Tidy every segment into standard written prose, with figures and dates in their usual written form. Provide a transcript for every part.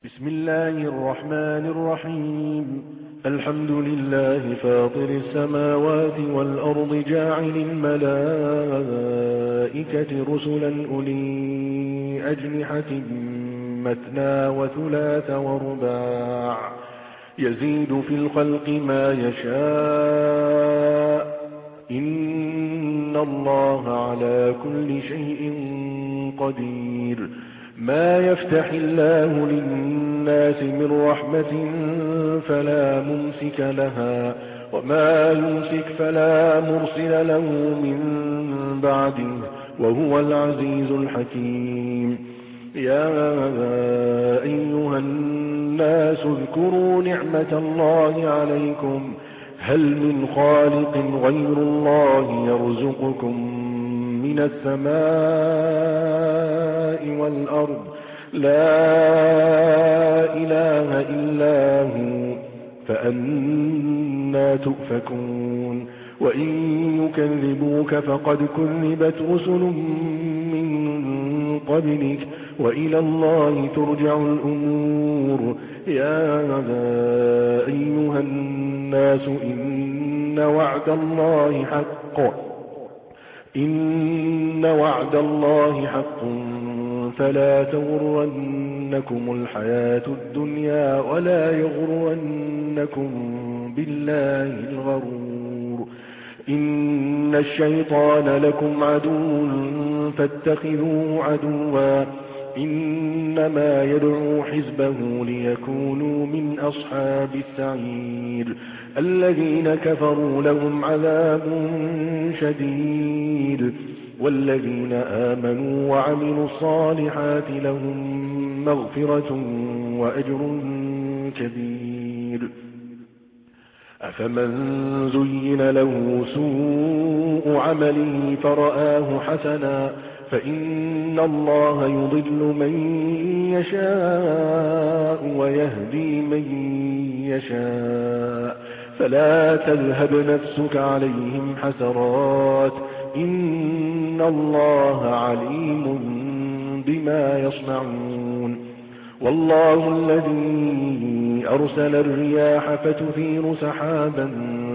بسم الله الرحمن الرحيم. الحمد لله فاطر السماوات والأرض جاعل الملائكة رسلا أولي أجنحة مثنى وثلاث ورباع يزيد في الخلق ما يشاء إن الله على كل شيء قدير. ما يفتح الله للناس من رحمة فلا ممسك لها وما يمسك فلا مرسل له من بعده وهو العزيز الحكيم. يا أيها الناس اذكروا نعمة الله عليكم هل من خالق غير الله يرزقكم من السماء والأرض لا إله إلا هو فأنى تؤفكون. وإن يكذبوك فقد كذبت رسل من قبلك وإلى الله ترجع الأمور. يا أيها الناس إن وعد الله حق فلا تغرنكم الحياة الدنيا ولا يغرنكم بالله الغرور. إن الشيطان لكم عدو فاتخذوه عدوا إنما يدعو حزبه ليكونوا من أصحاب السعير. الذين كفروا لهم عذاب شديد والذين آمنوا وعملوا الصالحات لهم مغفرة وأجر كبير. أفمن زين له سوء عمله فرآه حسنا فإن الله يضل من يشاء ويهدي من يشاء فلا تذهب نفسك عليهم حسرات إن الله عليم بما يصنعون. والله الذي أرسل الرياح فتثير سحابا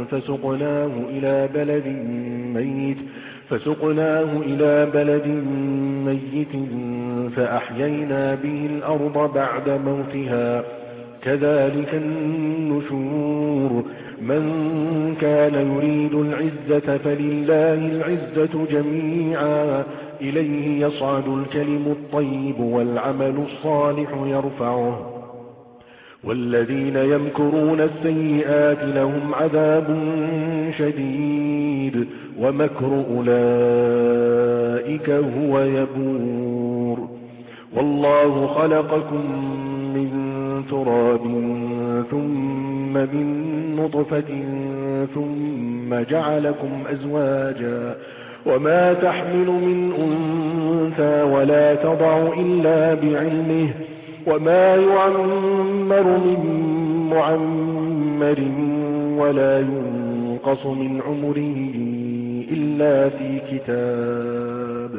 فسقناه إلى بلد ميت فأحيينا به الأرض بعد موتها كذلك النشور. من كان يريد العزة فلله العزة جميعا إليه يصعد الكلم الطيب والعمل الصالح يرفعه والذين يمكرون السيئات لهم عذاب شديد ومكر أولئك هو يبور. والله خلقكم من تراب ثم من نطفة ثم جعلكم أزواجا وما تحمل من أنثى ولا تضع إلا بعلمه وما يعمر من معمر ولا ينقص من عمره إلا في كتاب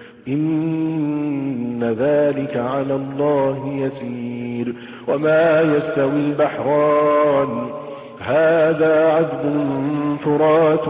إن ذلك على الله يسير. وما يستوي البحران هذا عذب فرات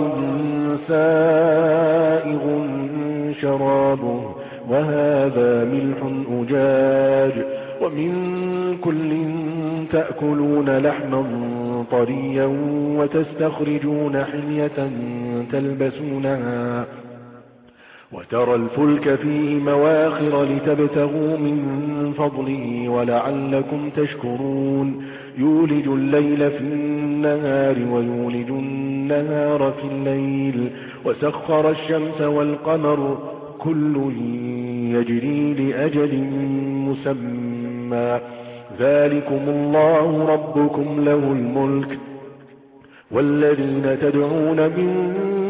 سائغ شرابه وهذا ملح أجاج ومن كل تأكلون لحما طريا وتستخرجون حلية تلبسونها وترى الفلك فيه مواخر لتبتغوا من فضله ولعلكم تشكرون. يولج الليل في النهار ويولج النهار في الليل وسخر الشمس والقمر كل يجري لأجل مسمى ذلكم الله ربكم له الملك والذين تدعون من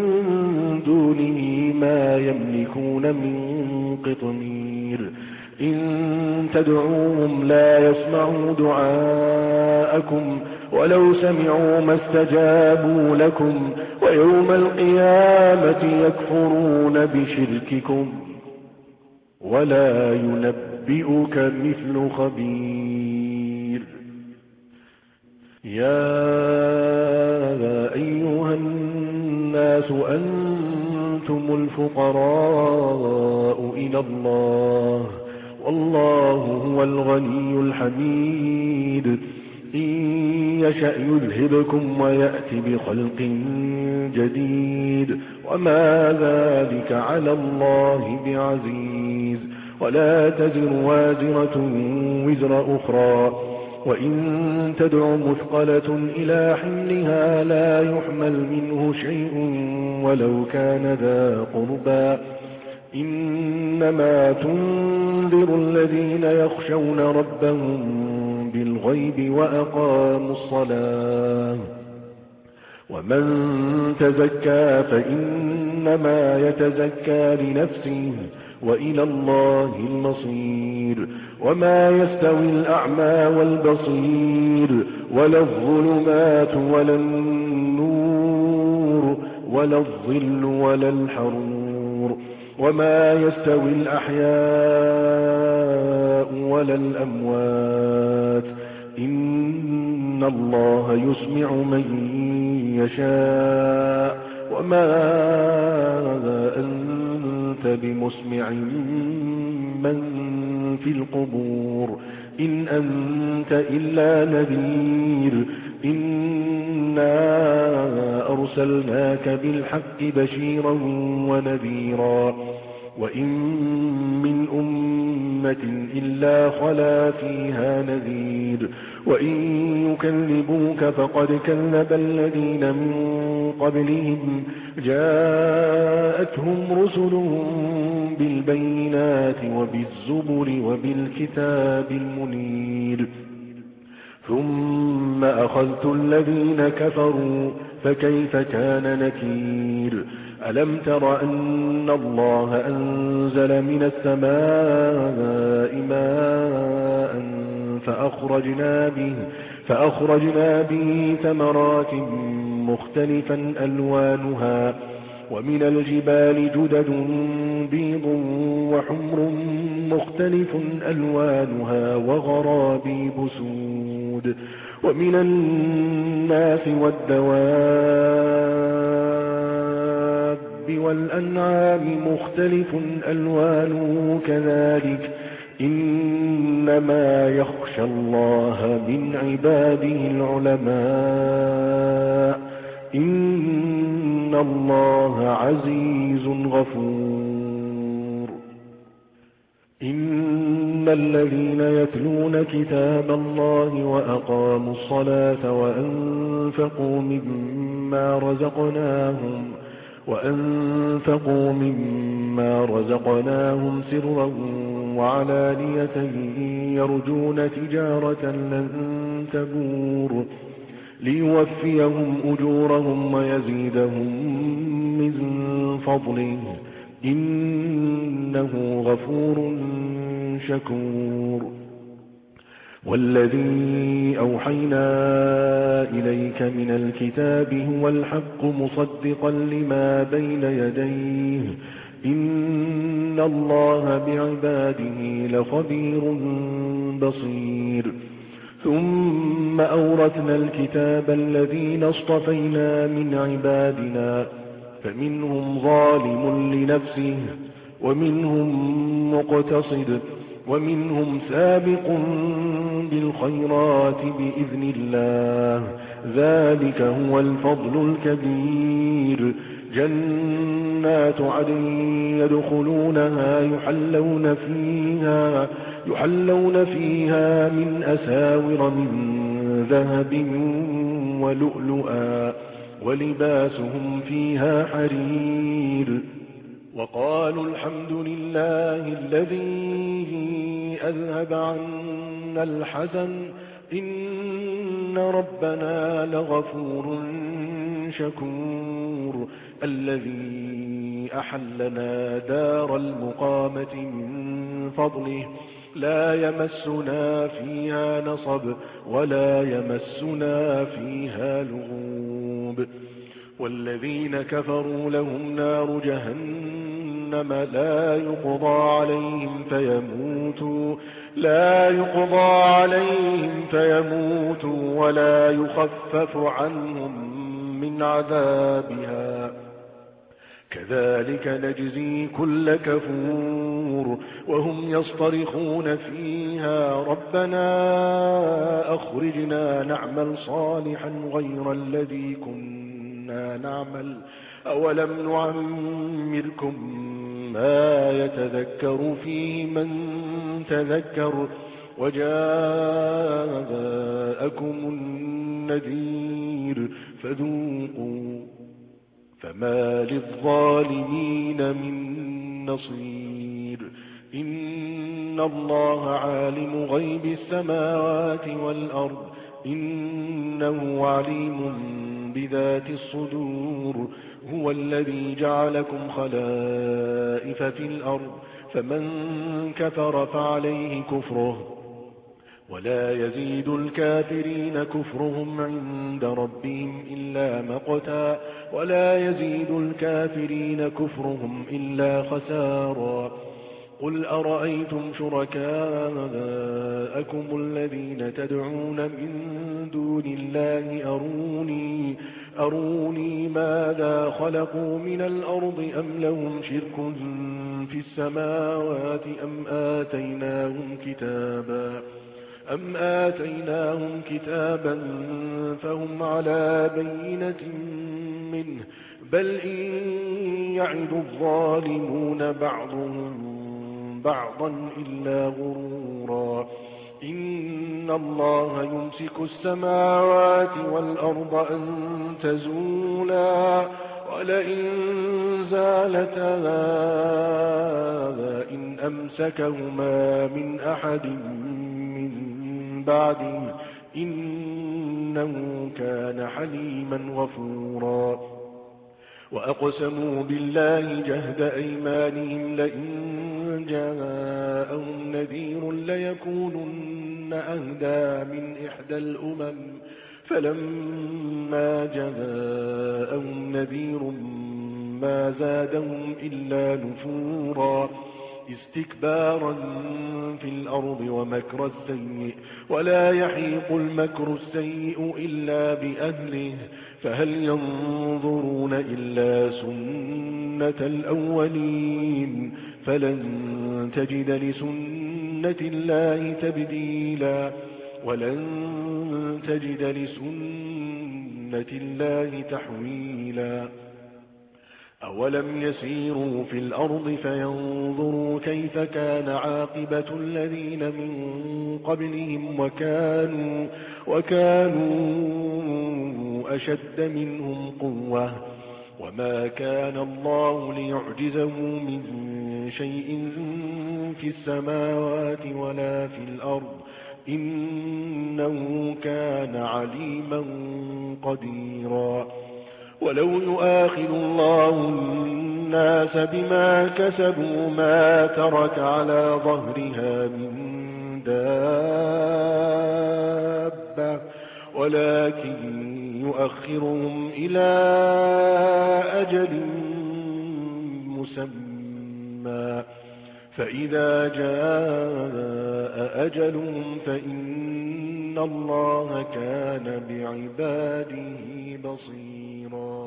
دونه ما يملكون من قطمير. إن تدعوهم لا يسمعوا دعاءكم ولو سمعوا ما استجابوا لكم ويوم القيامة يكفرون بشرككم ولا ينبئك مثل خبير. يا أيها الناس أنتم الفقراء إلى الله والله هو الغني الحميد إن يشأ يذهبكم ويأتي بخلق جديد وما ذلك على الله بعزيز ولا تزر وازرة وزر أخرى وإن تدع مثقلة إلى حملها لا يحمل منه شيء ولو كان ذا قربى إنما تنذر الذين يخشون ربهم بالغيب وأقاموا الصلاة ومن تزكى فإنما يتزكى لنفسه وإلى الله المصير وما يستوي الأعمى والبصير ولا الظلمات ولا النور ولا الظل ولا الحرور وما يستوي الأحياء ولا الأموات إن الله يسمع من يشاء وما أنت بمسمع من في القبور إن أنت إلا نذير إنا أرسلناك بالحق بشيرا ونذيرا وإن من أمة إلا خلا فيها نذير وإن يكذبوك فقد كذب الذين من قبلهم جاءتهم رسلهم بالبينات وبالزبر وبالكتاب المنير ثم أخذت الذين كفروا فكيف كان نكير ألم تر أن الله أنزل من السماء ماء فأخرجنا به ثمرات مختلفا ألوانها ومن الجبال جدد بيض وحمر مختلف ألوانها وغرابيب سود ومن الناس والدواب والأنعام مختلف ألوانه كذلك إنما يخشى الله من عباده العلماء إن الله عزيز غفور إن الذين يتلون كتاب الله وأقاموا الصلاة وأنفقوا مما رزقناهم سرا وعلانية يرجون تجارة لن تبور ليوفيهم أجورهم ويزيدهم من فضله إنه غفور شكور والذي أوحينا إليك من الكتاب هو الحق مصدقا لما بين يديه إن الله بعباده لخبير بصير ثم أورثنا الكتاب الذين اصطفينا من عبادنا فمنهم ظالم لنفسه ومنهم مقتصد ومنهم سابق بالخيرات بإذن الله ذلك هو الفضل الكبير جنات عدن يدخلونها يحلون فيها من أساور من ذهب ولؤلؤا ولباسهم فيها حرير وقالوا الحمد لله الذي أذهب عنا الحزن إن ربنا لغفور شكور الذي أحلنا دار المقامة من فضله لا يمسنا فيها نصب ولا يمسنا فيها لغوب والذين كفروا لهم نار جهنم جهنم لا يقضى عليهم فيموتوا ولا يخفف عنهم من عذابها كذلك نجزي كل كفور وهم يصطرخون فيها ربنا أخرجنا نعمل صالحا غير الذي كنا نعمل أولم نعمركم ما يتذكر فيه من تذكر وجاءكم النذير فذوقوا فما للظالمين من نصير إن الله عالم غيب السماوات والأرض إنه عليم بذات الصدور هو الذي جعلكم خلائف في الأرض فمن كفر فعليه كفره ولا يزيد الكافرين كفرهم عند ربهم إلا مقتا ولا يزيد الكافرين كفرهم إلا خسارا قل أرأيتم شركاءكم الذين تدعون من دون الله أروني ماذا خلقوا من الأرض أم لهم شرك في السماوات أم آتيناهم كتابا فهم على بينة منه بل إن يعد الظالمون بعضهم بعضا إلا غرورا إن الله يمسك السماوات والأرض أن تزولا ولئن زالتا إن أمسكهما من أحد من بعده إنه كان حليما غفورا وأقسموا بالله جهد أيمانهم لئن جاءهم نذير ليكونن أهدى من إحدى الأمم فلما جاءهم نذير ما زادهم إلا نفورا استكبارا في الأرض ومكر السيء ولا يحيق المكر السيء إلا بأهله فهل ينظرون إلا سنة الأولين فلن تجد لسنة الله تبديلا ولن تجد لسنة الله تحويلا أولم يسيروا في الأرض فينظروا كيف كان عاقبة الذين من قبلهم وكانوا أشد منهم قوة وما كان الله ليعجزه من شيء في السماوات ولا في الأرض إنه كان عليما قديرا ولو يؤاخذ الله الناس بما كسبوا ما ترك على ظهرها من دابة ولكن يؤخرهم إلى أجل مسمى فإذا جاء أجلهم فإن الله كان بعباده بصيرا